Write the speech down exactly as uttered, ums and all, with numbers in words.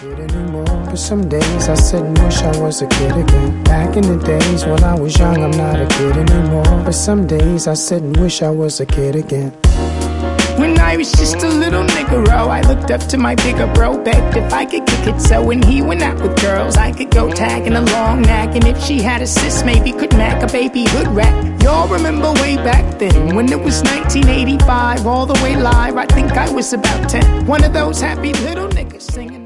kid anymore. But some days I sit and wish I was a kid again. Back in the days when I was young, I'm not a kid anymore. But some days I sit and wish I was a kid again. When I was just a little nigga-ro, I looked up to my bigger bro, begged if I could kick it. So when he went out with girls, I could go tagging along, nagging. If she had a sis, maybe could mac a baby hood rat. Y'all remember way back then, when it was nineteen eighty-five, all the way live, I think I was about ten. One of those happy little niggas singing.